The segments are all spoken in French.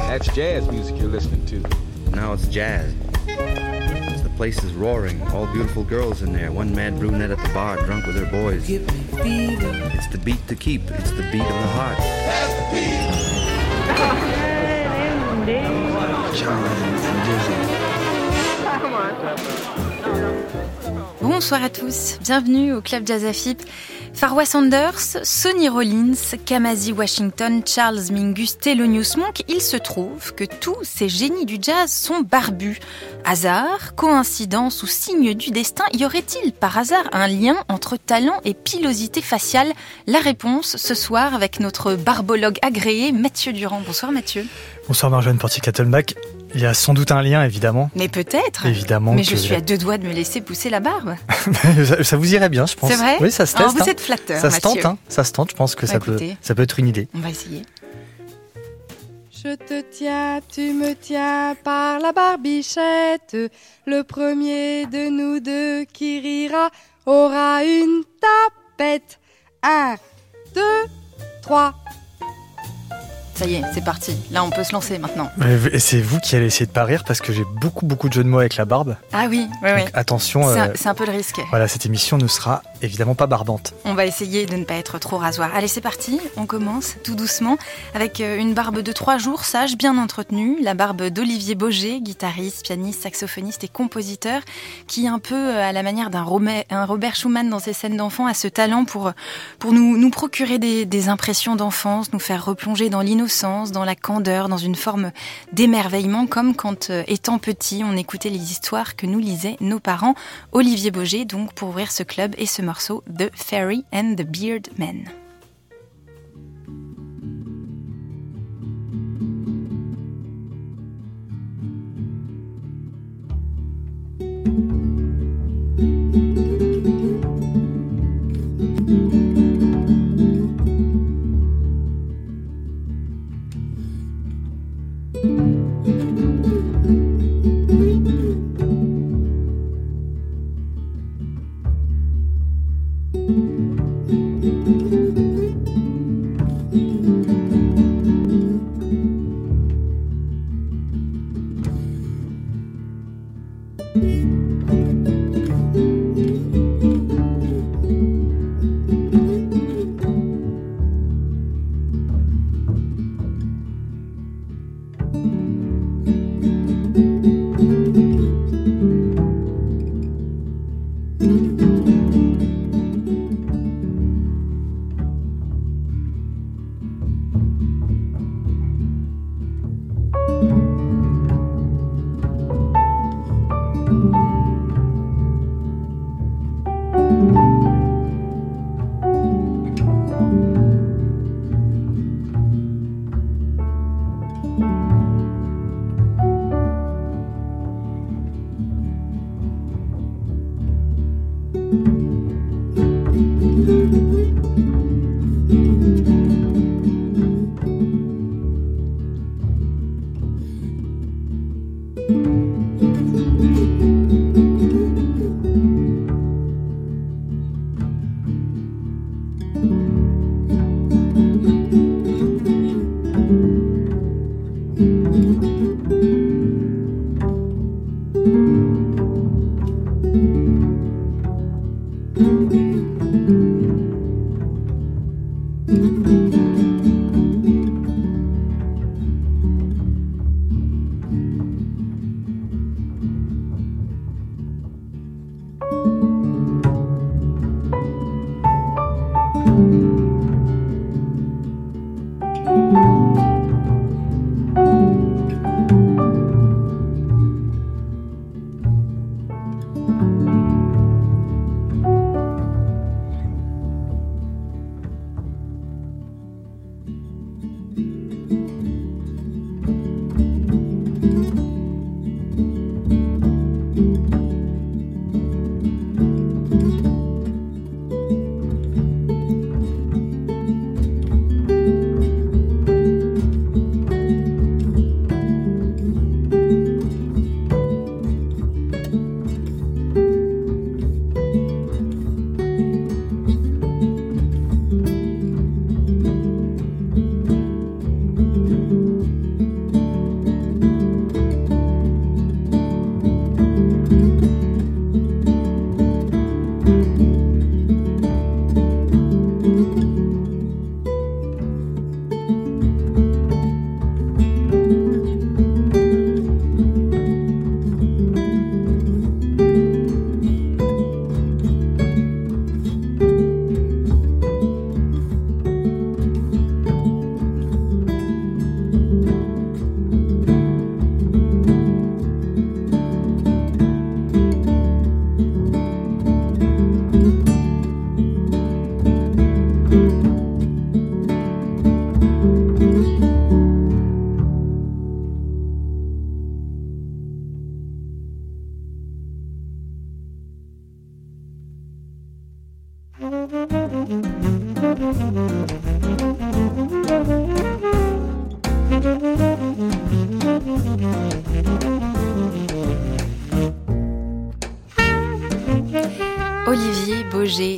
That's jazz music you're listening to. Now it's jazz. The place is roaring. All beautiful girls in there. One mad brunette at the bar, drunk with her boys. It's the beat to keep. It's the beat of the heart. Bonsoir à tous, bienvenue au Club Jazz AFIP. Farwa Sanders, Sonny Rollins, Kamasi Washington, Charles Mingus, Thelonious Monk, il se trouve que tous ces génies du jazz sont barbus. Hasard, coïncidence ou signe du destin, y aurait-il par hasard un lien entre talent et pilosité faciale ? La réponse ce soir avec notre barbologue agréé Mathieu Durand. Bonsoir Mathieu. Bonsoir Marjolaine Portier-Cattelbach. Il y a sans doute un lien, évidemment. Mais peut-être. Évidemment. Mais je suis à 2 doigts de me laisser pousser la barbe. Ça vous irait bien, je pense. C'est vrai ? Oui, ça se teste. Alors vous êtes flatteur, ça Mathieu. Se tente, hein. Ça se tente, je pense que ça peut être une idée. On va essayer. Je te tiens, tu me tiens par la barbichette. Le premier de nous deux qui rira aura une tapette. 1, 2, 3. Ça y est, c'est parti. Là, on peut se lancer maintenant. Et c'est vous qui allez essayer de pas rire parce que j'ai beaucoup de jeux de mots avec la barbe. Ah oui. Donc, attention. C'est un peu le risque. Voilà, cette émission ne sera évidemment pas barbante. On va essayer de ne pas être trop rasoir. Allez, c'est parti. On commence tout doucement avec une barbe de 3 jours, sage, bien entretenue. La barbe d'Olivier Boger, guitariste, pianiste, saxophoniste et compositeur, qui un peu à la manière d'un Robert Schumann dans ses scènes d'enfants a ce talent pour nous procurer des impressions d'enfance, nous faire replonger dans l'innocence, dans la candeur, dans une forme d'émerveillement, comme quand, étant petit, on écoutait les histoires que nous lisaient nos parents. Olivier Boger, donc, pour ouvrir ce club et ce morceau, The Fairy and the Beard Men.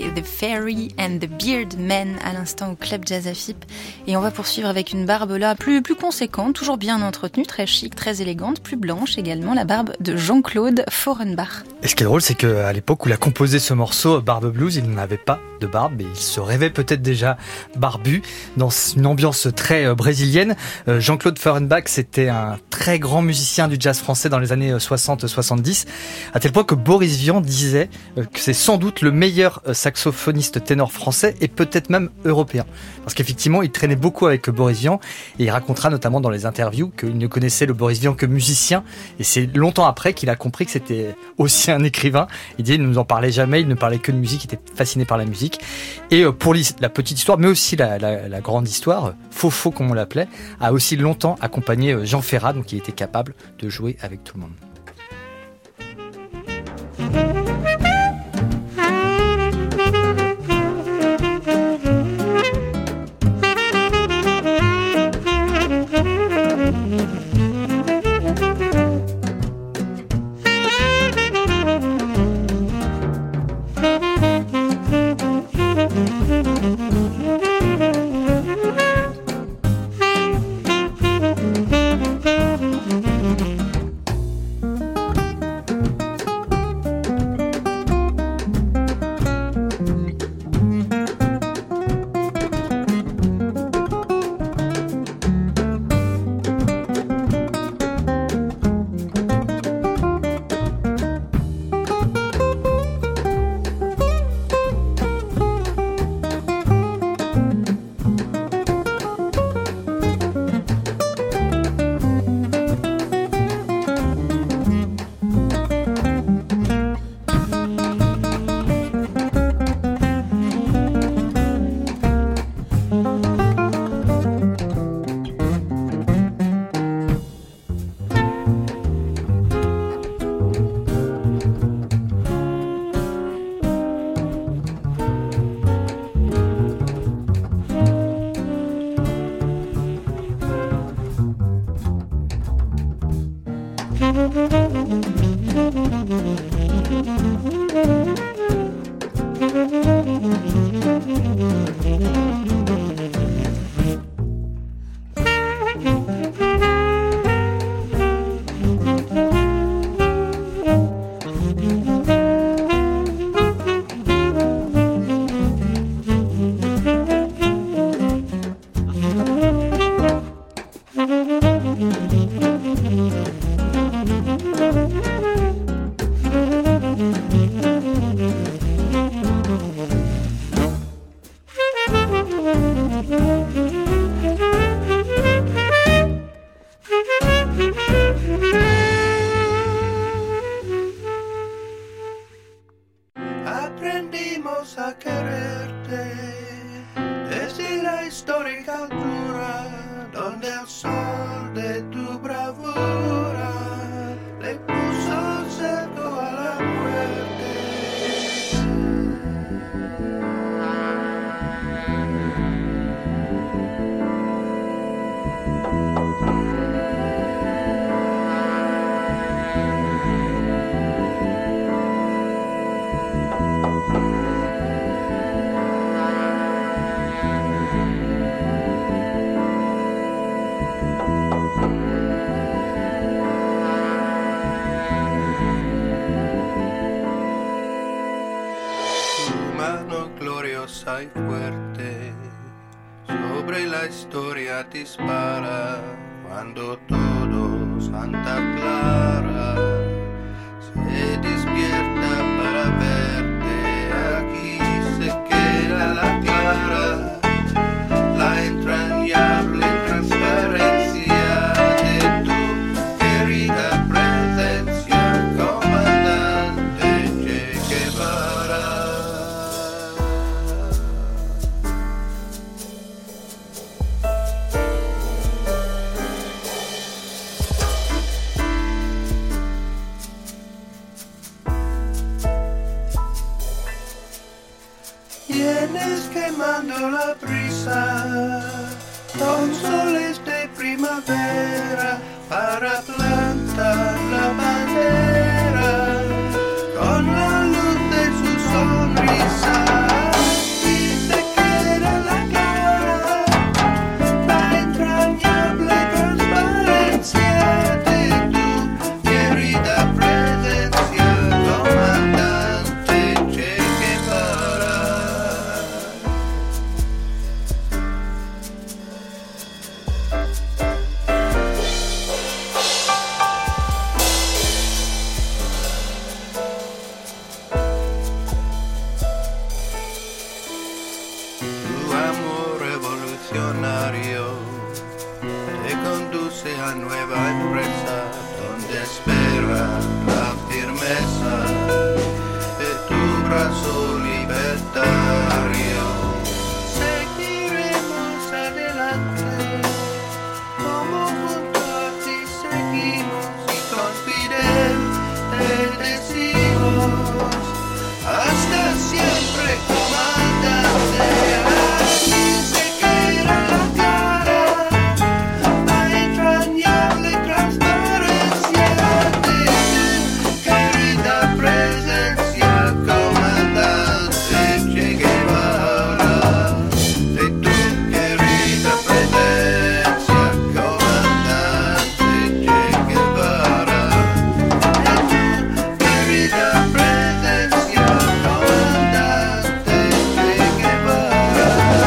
The Fairy and the Beard Men à l'instant au Club Jazz AFIP. Et on va poursuivre avec une barbe là plus conséquente, toujours bien entretenue, très chic, très élégante, plus blanche également, la barbe de Jean-Claude Fahrenbach. Et ce qui est drôle, c'est qu'à l'époque où il a composé ce morceau, Barbe Blues, il n'avait pas de barbe et il se rêvait peut-être déjà barbu dans une ambiance très brésilienne. Jean-Claude Fahrenbach, c'était un très grand musicien du jazz français dans les années 60-70, à tel point que Boris Vian disait que c'est sans doute le meilleur saxophoniste ténor français et peut-être même européen. Parce qu'effectivement, il traînait beaucoup avec Boris Vian et il racontera notamment dans les interviews qu'il ne connaissait le Boris Vian que musicien et c'est longtemps après qu'il a compris que c'était aussi un écrivain. Il disait, il ne nous en parlait jamais, il ne parlait que de musique, il était fasciné par la musique. Et pour la petite histoire, mais aussi la grande histoire, Fofo comme on l'appelait, a aussi longtemps accompagné Jean Ferrat, donc il était capable de jouer avec tout le monde. Y fuerte sobre la historia dispara cuando todo Santa Clara se despierta para verte. Aquí se queda la clara, la entrañable transparencia de tu querida presencia, comandante Che Guevara. Vienes quemando la brisa con soles de primavera para plantar la bandera con la luz de su sonrisa. sea nueva empresa donde espera la firmeza de tu brazo libertario. Seguiremos adelante, como junto a ti seguimos y con Fidel te decimos hasta siempre, comandante. Aquí se queda la cara, la entrañable transparencia de tu querida presencia, comandante Che Guevara. De tu querida presencia, comandante Che Guevara. De tu querida presencia, comandante Che Guevara.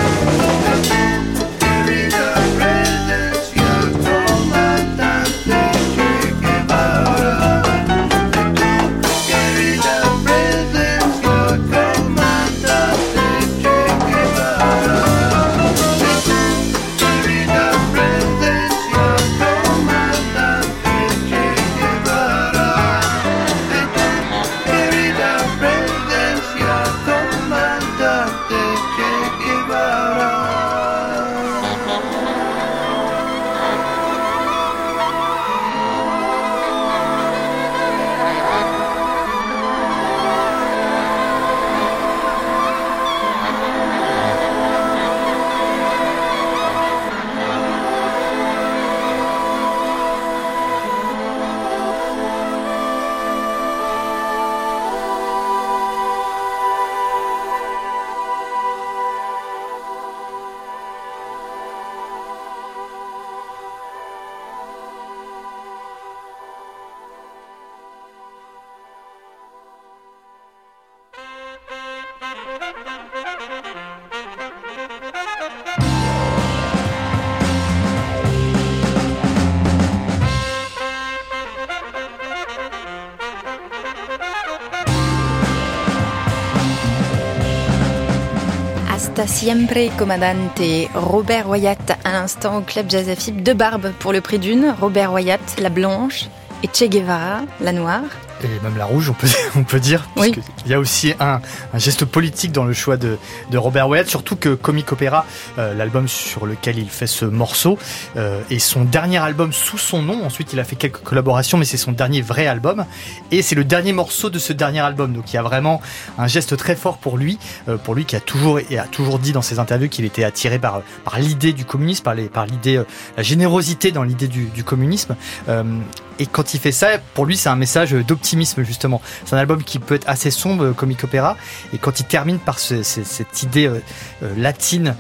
Hasta siempre, comandante. Robert Wyatt à l'instant au Club Jazz AFIP. 2 barbes pour le prix d'une. Robert Wyatt, la blanche, et Che Guevara, la noire. Et même la rouge, on peut dire. Oui. Parce qu'il y a aussi un geste politique dans le choix de Robert Wyatt, surtout que Comic Opera, l'album sur lequel il fait ce morceau, est son dernier album sous son nom. Ensuite, il a fait quelques collaborations, mais c'est son dernier vrai album. Et c'est le dernier morceau de ce dernier album. Donc il y a vraiment un geste très fort pour lui qui a toujours dit dans ses interviews qu'il était attiré par l'idée du communisme, par l'idée, la générosité dans l'idée du communisme. Et quand il fait ça, pour lui, c'est un message d'optimisme, justement. C'est un album qui peut être assez sombre, Comic Opera, et quand il termine par cette idée latine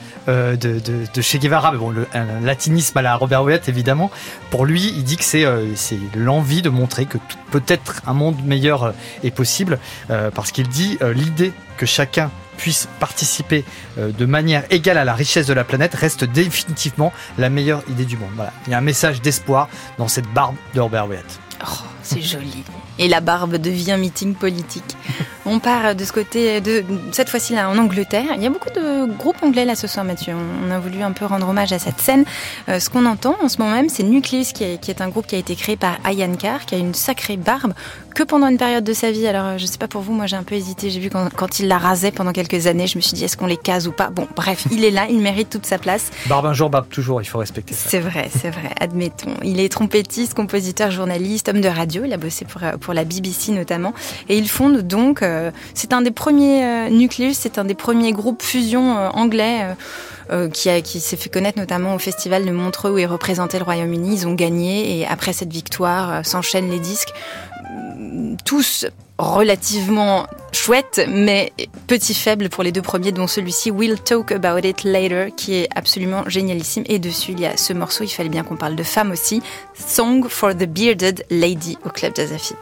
de Che Guevara, mais bon, un latinisme à la Robert Wyatt, évidemment, pour lui, il dit que c'est l'envie de montrer que peut-être un monde meilleur est possible, parce qu'il dit l'idée que chacun puisse participer de manière égale à la richesse de la planète reste définitivement la meilleure idée du monde. Voilà. Il y a un message d'espoir dans cette barbe de Robert Wyatt. Oh, c'est joli. Et la barbe devient meeting politique. On part de ce côté, cette fois-ci là en Angleterre. Il y a beaucoup de groupes anglais là ce soir, Mathieu. On a voulu un peu rendre hommage à cette scène. Ce qu'on entend en ce moment même, c'est Nucleus, qui est un groupe qui a été créé par Ian Carr, qui a une sacrée barbe, que pendant une période de sa vie. Alors je sais pas pour vous, moi j'ai un peu hésité. J'ai vu quand il la rasait pendant quelques années, je me suis dit est-ce qu'on les case ou pas. Bon, bref, il est là, il mérite toute sa place. Barbe un jour, barbe toujours, il faut respecter ça. C'est vrai, admettons. Il est trompettiste, compositeur, journaliste, homme de radio. Il a bossé pour la BBC notamment. Et il fonde donc, c'est un des premiers Nucleus, c'est un des premiers groupes fusion anglais qui s'est fait connaître notamment au festival de Montreux où il représentait le Royaume-Uni. Ils ont gagné et après cette victoire s'enchaînent les disques. Tous relativement chouettes, mais petit faible pour les 2 premiers, dont celui-ci, We'll Talk About It Later, qui est absolument génialissime. Et dessus, il y a ce morceau, il fallait bien qu'on parle de femmes aussi, Song for the Bearded Lady au Club Jazz AFIP.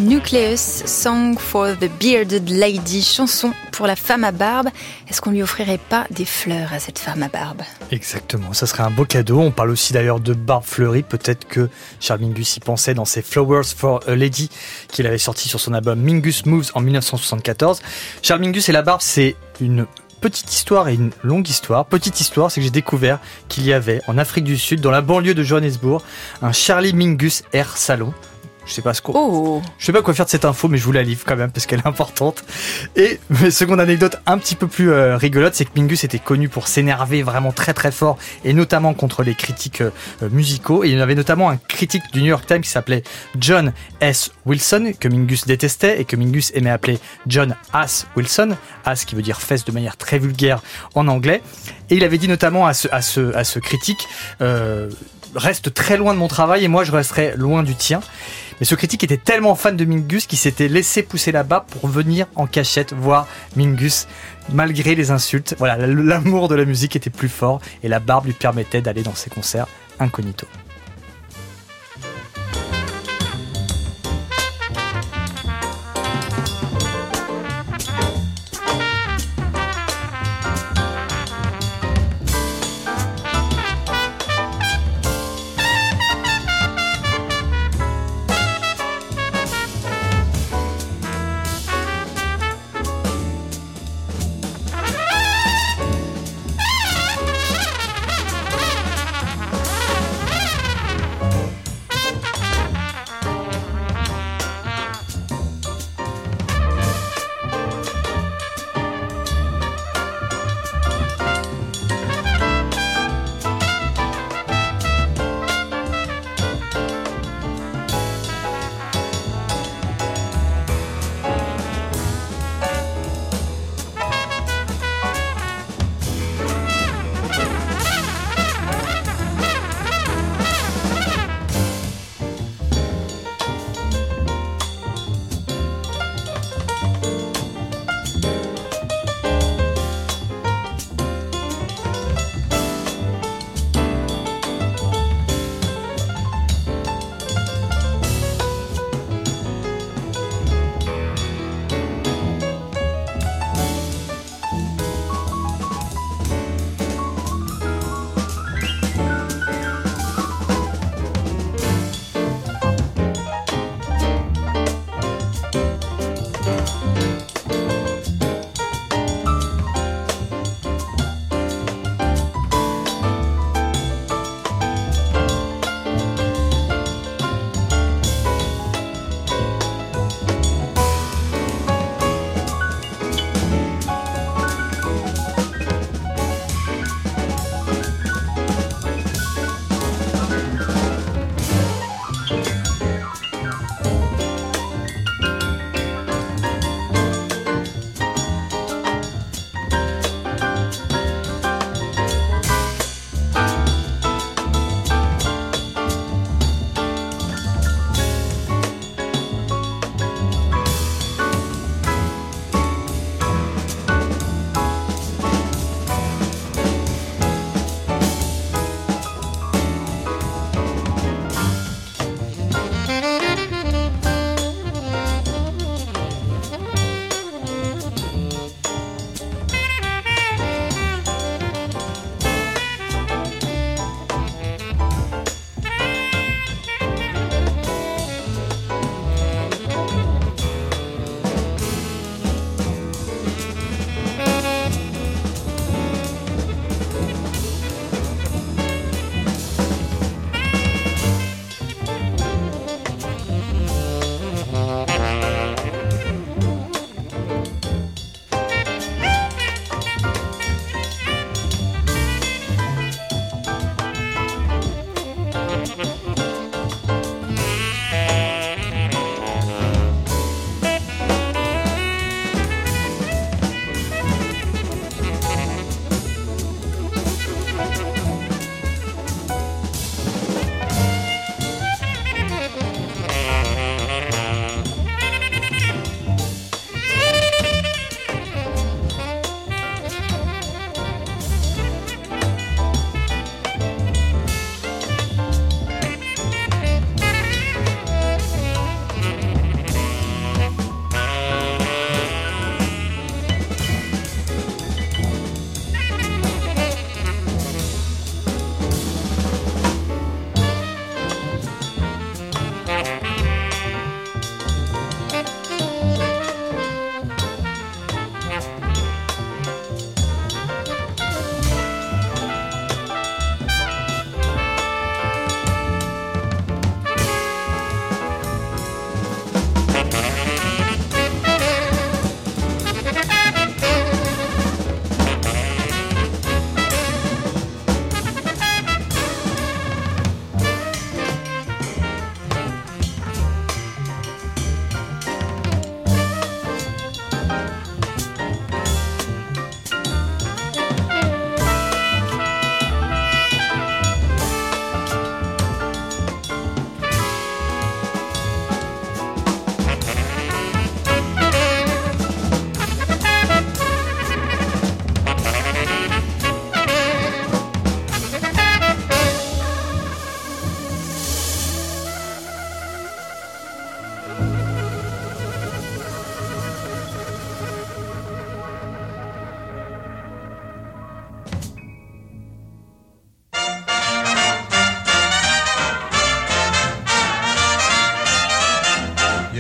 Nucleus, Song for the Bearded Lady, chanson pour la femme à barbe. Est-ce qu'on lui offrirait pas des fleurs à cette femme à barbe ? Exactement, ça serait un beau cadeau. On parle aussi d'ailleurs de barbe fleurie. Peut-être que Charles Mingus y pensait dans ses Flowers for a Lady qu'il avait sorti sur son album Mingus Moves en 1974. Charles Mingus et la barbe, c'est une petite histoire et une longue histoire. Petite histoire, c'est que j'ai découvert qu'il y avait en Afrique du Sud, dans la banlieue de Johannesburg, un Charlie Mingus Hair Salon. Je sais pas quoi faire de cette info, mais je vous la livre quand même parce qu'elle est importante. Et seconde anecdote un petit peu plus rigolote, c'est que Mingus était connu pour s'énerver vraiment très très fort, et notamment contre les critiques musicaux. Et il y avait notamment un critique du New York Times qui s'appelait John S. Wilson, que Mingus détestait et que Mingus aimait appeler John Ass Wilson, Ass qui veut dire fesse de manière très vulgaire en anglais. Et il avait dit notamment à ce critique reste très loin de mon travail et moi je resterai loin du tien. Mais ce critique était tellement fan de Mingus qu'il s'était laissé pousser la barbe pour venir en cachette voir Mingus malgré les insultes. Voilà, l'amour de la musique était plus fort et la barbe lui permettait d'aller dans ses concerts incognito.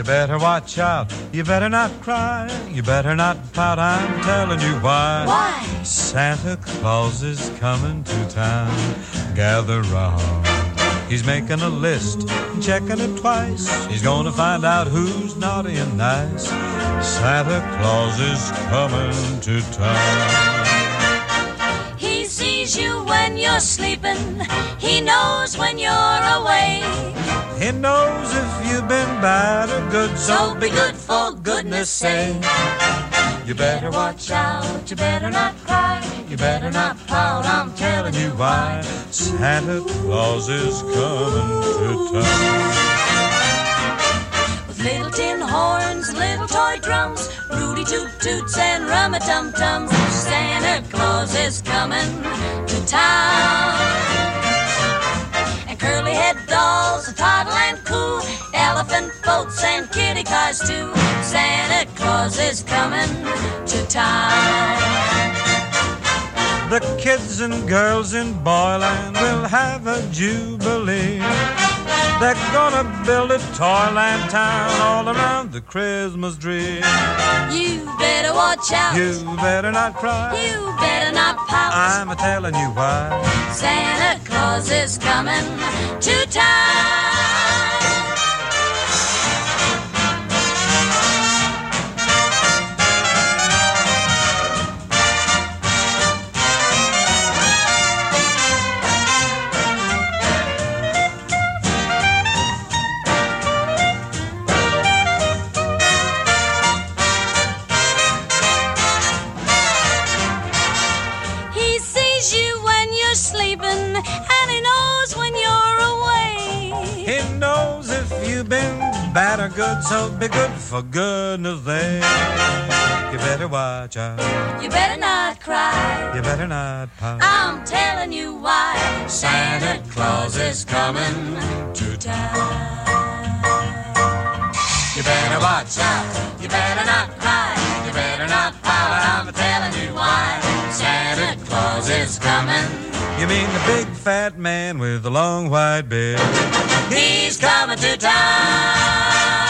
You better watch out, you better not cry, you better not pout, I'm telling you why. Why? Santa Claus is coming to town, gather round. He's making a list, checking it twice, he's gonna find out who's naughty and nice. Santa Claus is coming to town. He sees you when you're sleeping, he knows when you're away. He knows if you've been bad or good, So be good for goodness sake. you better watch out, you better not cry, you better not pout, I'm telling you why. Santa Claus is coming to town. with little tin horns and little toy drums, Rudy Toot Toots and Rum-a-Tum-Tums. Santa Claus is coming to town. And curly-head dolls and toddle and coo, elephant boats and kitty cars too. Santa Claus is coming to town. The kids and girls in Boyland will have a jubilee. They're gonna build a toyland town all around the Christmas tree. You better watch out, You better not cry, you better not pout. I'm a-telling you why. Santa Claus is coming to town. He sees you when you're sleeping, and he knows when you're away. He knows if you've been bad or good, so be good for goodness sake. You better watch out, You better not cry, you better not pout. I'm telling you why. Santa Claus is coming to town. You better watch out, You better not cry, you better not pout, I'm telling you why. Santa Claus is coming. You mean the big fat man with the long white beard? He's coming to town.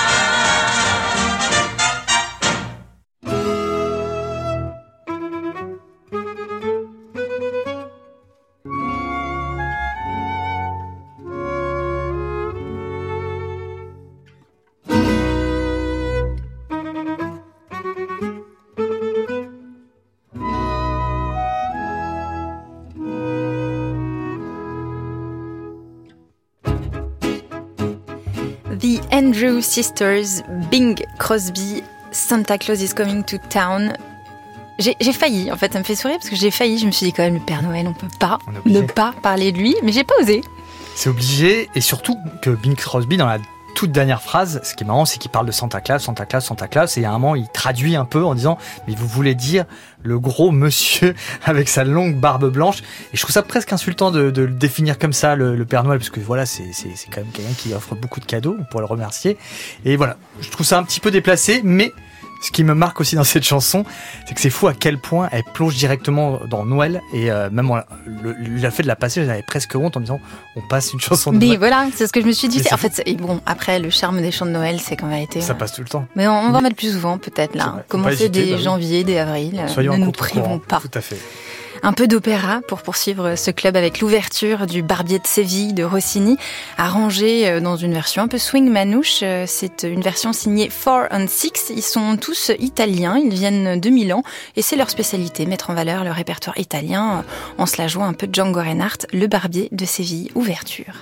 The Andrew Sisters, Bing Crosby, Santa Claus is coming to town. J'ai failli, en fait, ça me fait sourire parce que j'ai failli, je me suis dit quand même, le Père Noël, on peut pas ne pas parler de lui, mais j'ai pas osé. C'est obligé, et surtout que Bing Crosby, dans la toute dernière phrase, ce qui est marrant, c'est qu'il parle de Santa Claus, Santa Claus, Santa Claus, et à un moment, il traduit un peu en disant « Mais vous voulez dire le gros monsieur avec sa longue barbe blanche ?» Et je trouve ça presque insultant de le définir comme ça, le Père Noël, parce que voilà, c'est quand même quelqu'un qui offre beaucoup de cadeaux, on pourrait le remercier. Et voilà, je trouve ça un petit peu déplacé, mais ce qui me marque aussi dans cette chanson, c'est que c'est fou à quel point elle plonge directement dans Noël, et même le fait de la passer, j'avais presque honte en me disant on passe une chanson de Mais Noël. voilà, c'est ce que je me suis dit. Mais En fait, bon, après, le charme des chants de Noël, c'est qu'en vérité. Ça passe tout le temps. Mais on va en mettre plus souvent, peut-être, C'est là. vrai. Faut pas Commencer hésiter, dès bah oui. janvier, dès avril. Soyons Ne en nous contre-courant. privons pas. Tout à fait. Un peu d'opéra pour poursuivre ce club avec l'ouverture du Barbier de Séville de Rossini, arrangé dans une version un peu swing manouche. C'est une version signée 4 and 6. Ils sont tous italiens, ils viennent de Milan et c'est leur spécialité, mettre en valeur le répertoire italien en se la jouant un peu de Django Reinhardt, le Barbier de Séville, ouverture.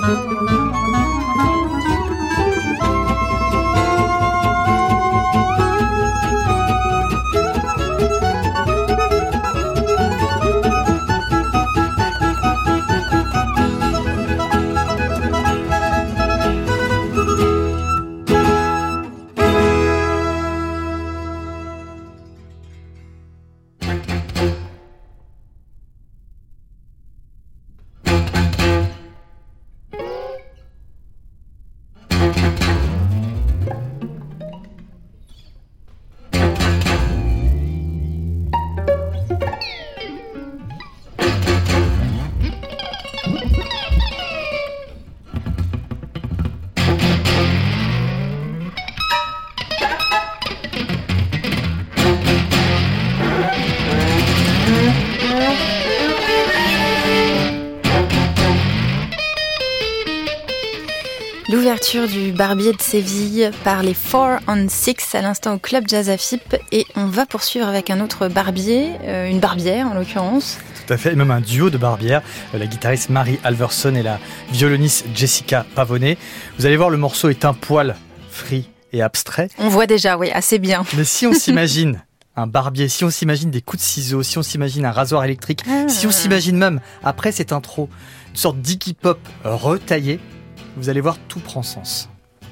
L'ouverture du Barbier de Séville par les 4 on 6 à l'instant au Club Jazz Afip, et on va poursuivre avec un autre barbier, une barbière en l'occurrence. Tout à fait, et même un duo de barbières, la guitariste Mary Alverson et la violoniste Jessica Pavone. Vous allez voir, le morceau est un poil free et abstrait. On voit déjà, oui, assez bien. Mais si on s'imagine un barbier, si on s'imagine des coups de ciseaux, si on s'imagine un rasoir électrique, si on s'imagine même, après cette intro, une sorte d'Iggy Pop retaillé, vous allez voir, tout prend sens.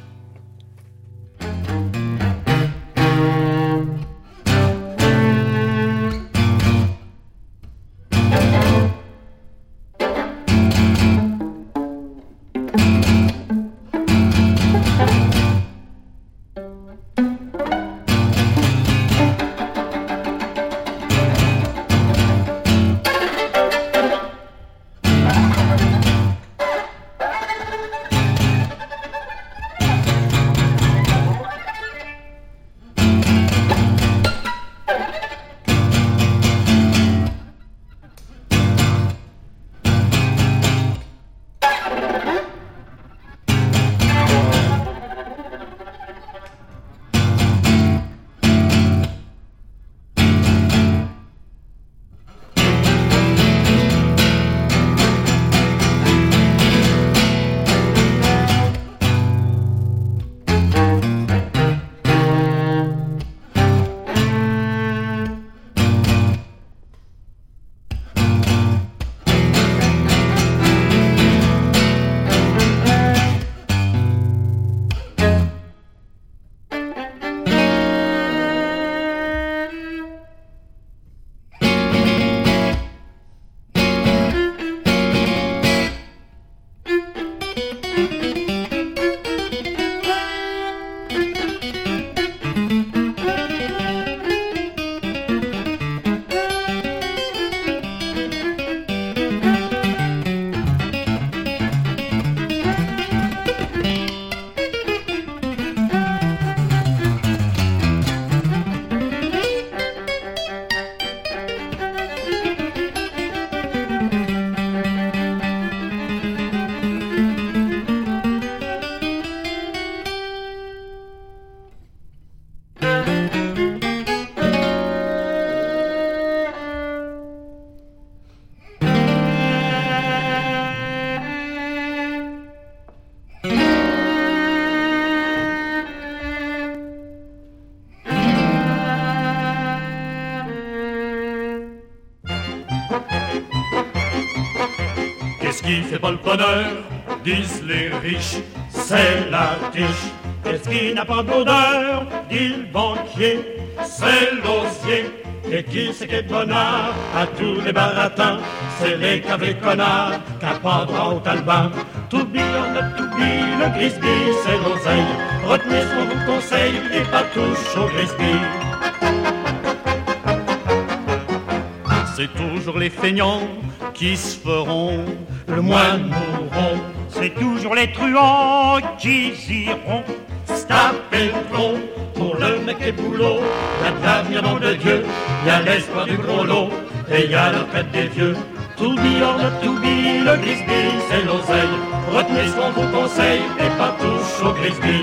Qu'est-ce qui fait pas le bonheur, disent les riches, c'est la tige. Qu'est-ce qui n'a pas d'odeur, dit le banquier, c'est l'osier. Et qui c'est qui est bonheur à tous les baratins, c'est les cavés connards, qu'à pas droit au talbin. To be or not to be, le Grisby, c'est l'oseille. Retenez ce qu'on vous conseille et pas touche au Grisby. C'est toujours les feignants qui se feront le moins mourront. C'est toujours les truands qui iront se taper le plomb. Pour le mec et boulot, y'a de l'avenir dans de Dieu, y'a l'espoir du gros lot, et y'a la fête des vieux. To be or not to be, le Grisby, c'est l'oseille. Retenez ce qu'on vous conseille, et pas touche au Grisby.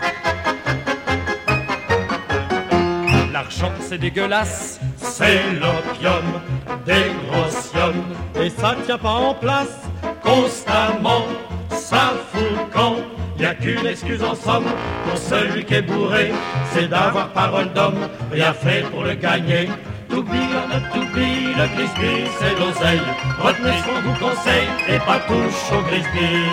L'argent c'est dégueulasse, c'est l'opium des grossions, et ça tient pas en place constamment. ça fout le camp. Y a qu'une excuse en somme pour celui qui est bourré, c'est d'avoir parole d'homme, rien fait pour le gagner. To be or not to be, le Grisby c'est l'oseille. Retenez ce qu'on vous conseille et pas touche au Grisby.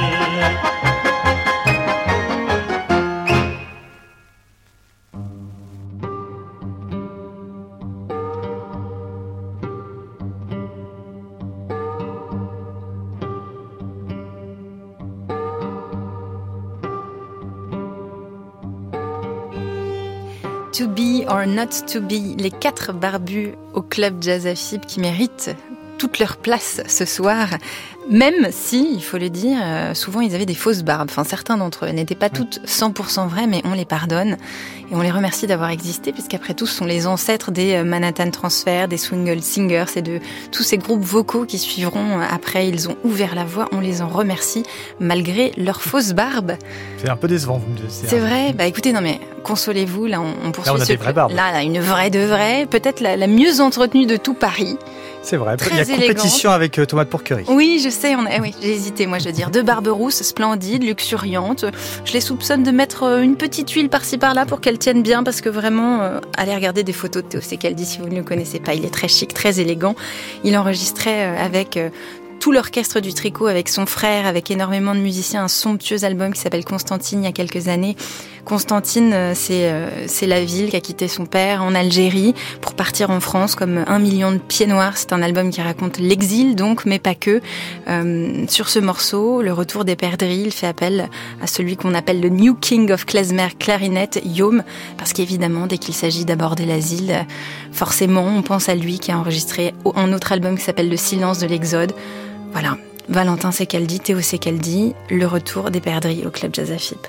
To be or not to be, les 4 barbus au club Jazz AFIP qui méritent toute leur place ce soir, même si, il faut le dire, souvent ils avaient des fausses barbes. Enfin, certains d'entre eux n'étaient pas toutes 100% vraies, mais on les pardonne et on les remercie d'avoir existé, puisqu'après tout, ce sont les ancêtres des Manhattan Transfer, des Swingle Singers et de tous ces groupes vocaux qui suivront après. Ils ont ouvert la voie, on les en remercie, malgré leurs fausses barbes. C'est un peu décevant, vous me dites. C'est vrai. Bah écoutez, non mais consolez-vous, là on poursuit. Là, on a des vraies barbes. Là, une vraie de vraie, peut-être la mieux entretenue de tout Paris. C'est vrai, Très il y a élégante. compétition avec Tomate Pourquerie. Oui, je sais, oui, j'ai hésité, moi, je veux dire. 2 barbes rousses, splendides, luxuriantes. Je les soupçonne de mettre une petite huile par-ci par-là pour qu'elles tiennent bien, parce que vraiment, allez regarder des photos de Théo Secaldi si vous ne le connaissez pas. Il est très chic, très élégant. Il enregistrait avec tout l'orchestre du Tricot, avec son frère, avec énormément de musiciens, un somptueux album qui s'appelle Constantine il y a quelques années. Constantine, c'est la ville qu'a quitté son père en Algérie pour partir en France comme 1 million de pieds noirs. C'est un album qui raconte l'exil, donc, mais pas que. Sur ce morceau, le retour des perdrix, il fait appel à celui qu'on appelle le New King of Klezmer Clarinette, Yom, parce qu'évidemment, dès qu'il s'agit d'aborder l'asile, forcément, on pense à lui qui a enregistré un autre album qui s'appelle Le Silence de l'Exode. Voilà, Valentin Secaldi, Théo Secaldi, le retour des perdrix au club Jazz AFIP.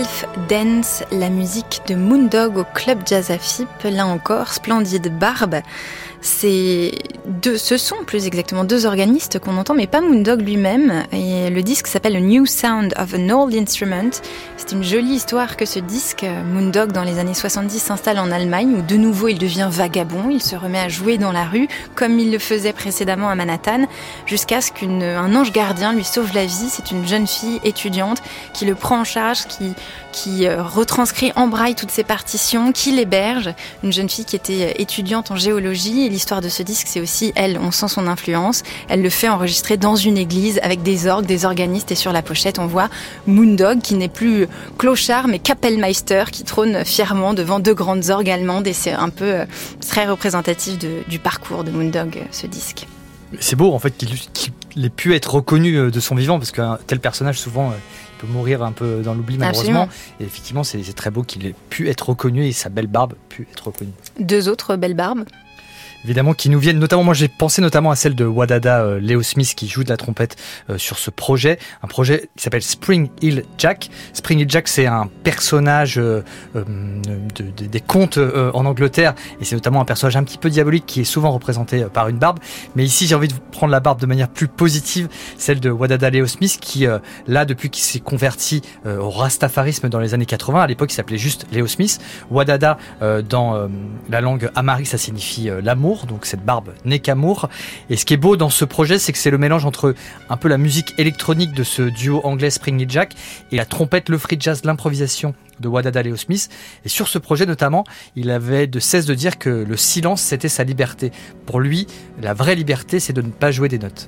Life Dance, la musique de Moondog au Club Jazz Afip. Là encore, splendide barbe. Ce sont plus exactement deux organistes qu'on entend, mais pas Moondog lui-même. Et le disque s'appelle A New Sound of an Old Instrument. C'est une jolie histoire que ce disque. Moondog, dans les années 70, s'installe en Allemagne, où de nouveau il devient vagabond. Il se remet à jouer dans la rue, comme il le faisait précédemment à Manhattan, jusqu'à ce qu'un ange gardien lui sauve la vie. C'est une jeune fille étudiante qui le prend en charge, qui retranscrit en braille toutes ses partitions, qui l'héberge. Une jeune fille qui était étudiante en géologie. Et l'histoire de ce disque, c'est aussi elle, on sent son influence. Elle le fait enregistrer dans une église avec des orgues, des organistes, et sur la pochette on voit Moondog qui n'est plus clochard mais Kapellmeister qui trône fièrement devant deux grandes orgues allemandes, et c'est un peu très représentatif du parcours de Moondog, ce disque. C'est beau en fait qu'il ait pu être reconnu de son vivant, parce qu'un tel personnage souvent peut mourir un peu dans l'oubli malheureusement. Absolument. Et effectivement c'est très beau qu'il ait pu être reconnu et sa belle barbe pu être reconnue. Deux autres belles barbes évidemment qui nous viennent, notamment moi j'ai pensé notamment à celle de Wadada Leo Smith qui joue de la trompette sur ce projet, un projet qui s'appelle Spring Hill Jack. Spring Hill Jack, c'est un personnage des contes en Angleterre, et c'est notamment un personnage un petit peu diabolique qui est souvent représenté par une barbe, mais ici j'ai envie de prendre la barbe de manière plus positive, celle de Wadada Leo Smith qui là depuis qu'il s'est converti au rastafarisme dans les années 80, à l'époque il s'appelait juste Leo Smith. Wadada dans la langue amharique ça signifie l'amour, donc cette barbe n'est qu'amour. Et ce qui est beau dans ce projet, c'est que c'est le mélange entre un peu la musique électronique de ce duo anglais Spring Hill Jack et la trompette, le free jazz, l'improvisation de Wadada Leo Smith. Et sur ce projet notamment, il avait de cesse de dire que le silence c'était sa liberté. Pour lui, la vraie liberté, c'est de ne pas jouer des notes.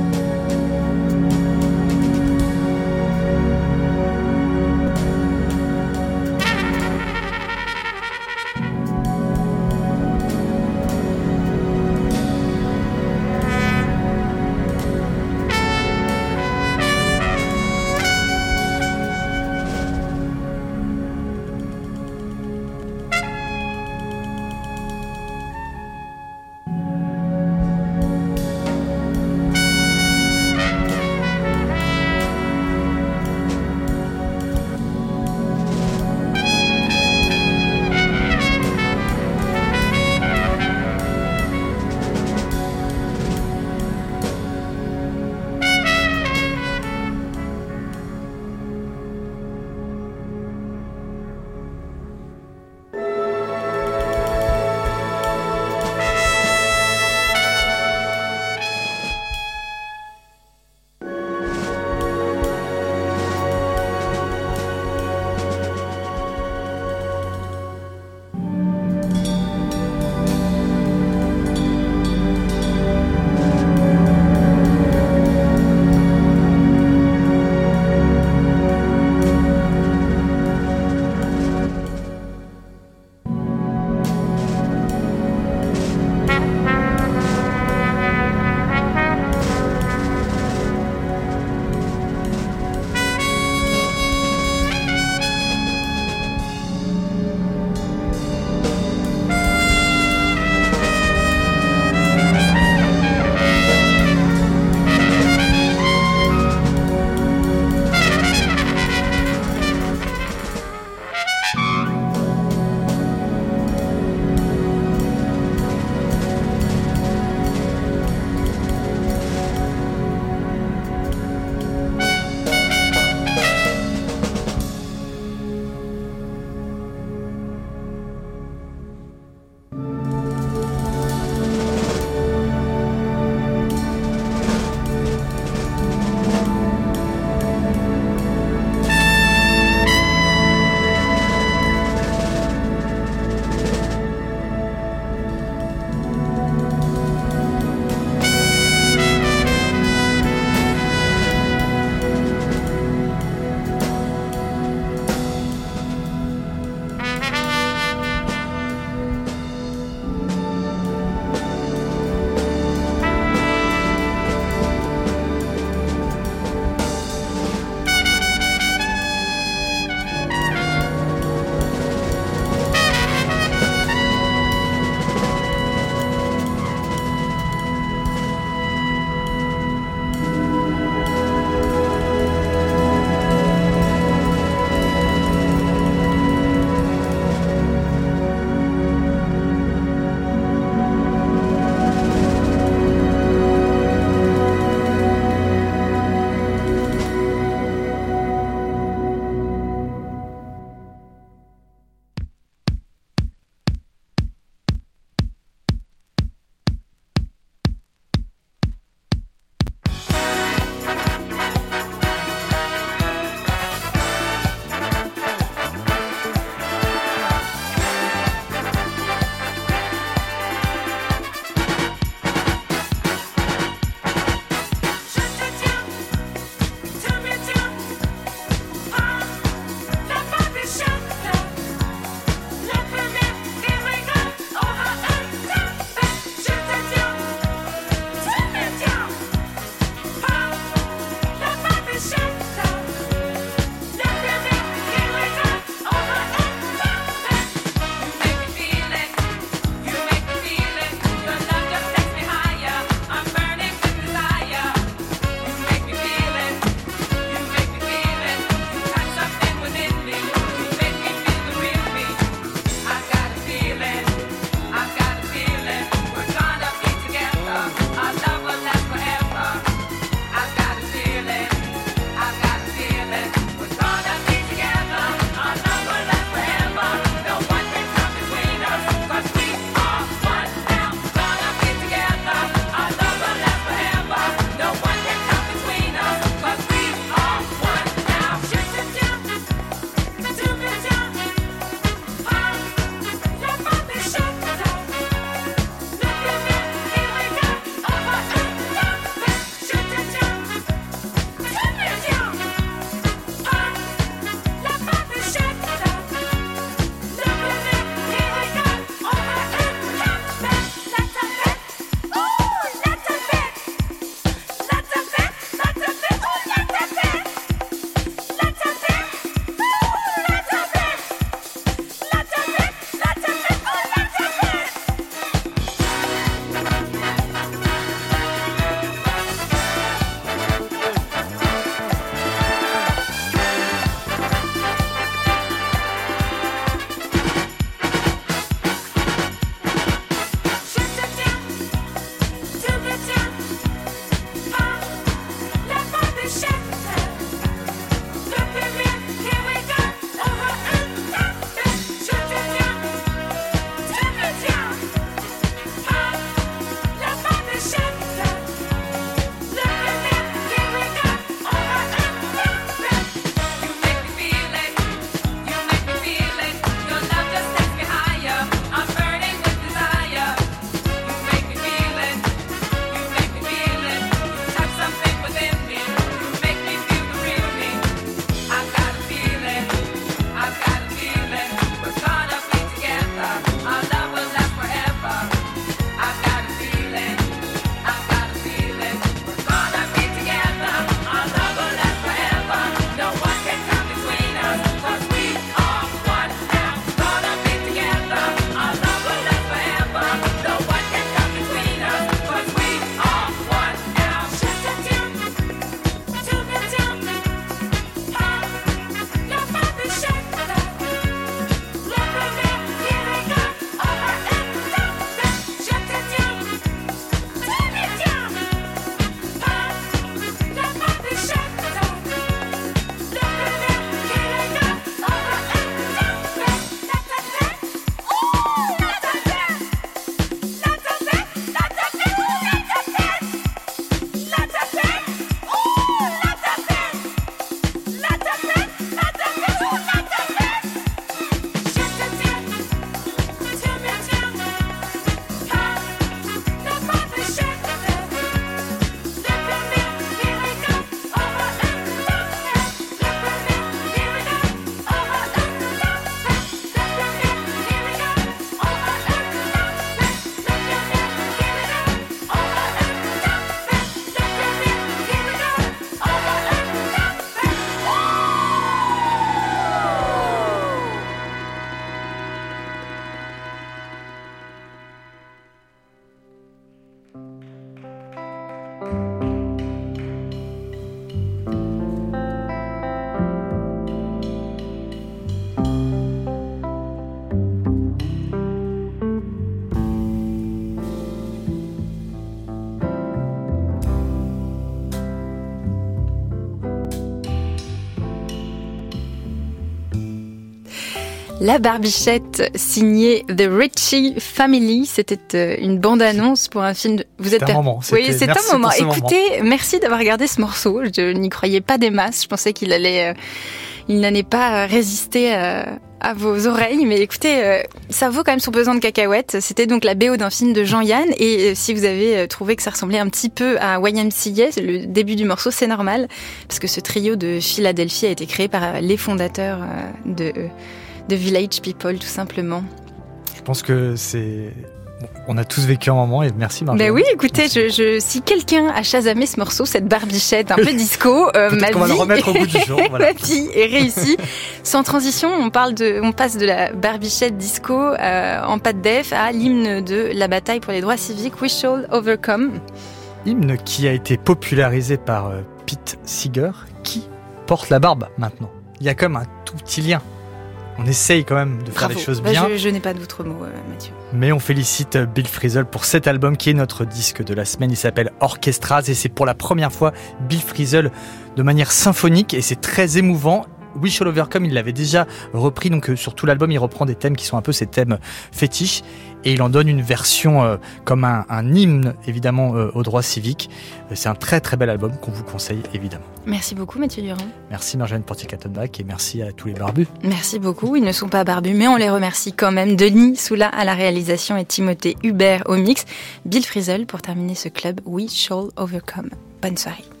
La Barbichette, signée The Ritchie Family. C'était une bande-annonce pour un film. Vous êtes un moment. Oui, c'est un moment. Écoutez, merci d'avoir regardé ce morceau. Je n'y croyais pas des masses. Je pensais qu'il n'allait pas résister à vos oreilles, mais écoutez, ça vaut quand même son pesant de cacahuètes. C'était donc la BO d'un film de Jean-Yann, et si vous avez trouvé que ça ressemblait un petit peu à YMCA, le début du morceau, c'est normal, parce que ce trio de Philadelphie a été créé par les fondateurs de Village People, tout simplement. Je pense que on a tous vécu un moment, et merci Marjolaine. Ben oui, écoutez, si quelqu'un a chasamé ce morceau, cette barbichette un peu disco, ma vie, va le remettre au bout du jour. Voilà. Ma vie est réussie. Sans transition, on passe de la barbichette disco en pas de def à l'hymne de la bataille pour les droits civiques, We Shall Overcome. Hymne qui a été popularisé par Pete Seeger, qui porte la barbe maintenant. Il y a comme un tout petit lien. On essaye quand même de faire les choses bien. Je n'ai pas d'autres mots, Mathieu. Mais on félicite Bill Frisell pour cet album qui est notre disque de la semaine. Il s'appelle Orchestras et c'est pour la première fois Bill Frisell de manière symphonique et c'est très émouvant. We Shall Overcome, il l'avait déjà repris, donc sur tout l'album, il reprend des thèmes qui sont un peu ses thèmes fétiches et il en donne une version comme un hymne, évidemment, aux droits civiques. C'est un très très bel album qu'on vous conseille, évidemment. Merci beaucoup, Mathieu Durand. Merci Marjolaine Portier-Kattenbach et merci à tous les barbus. Merci beaucoup, ils ne sont pas barbus, mais on les remercie quand même. Denis Soula à la réalisation et Timothée Hubert au mix. Bill Frisell pour terminer ce club We Shall Overcome. Bonne soirée.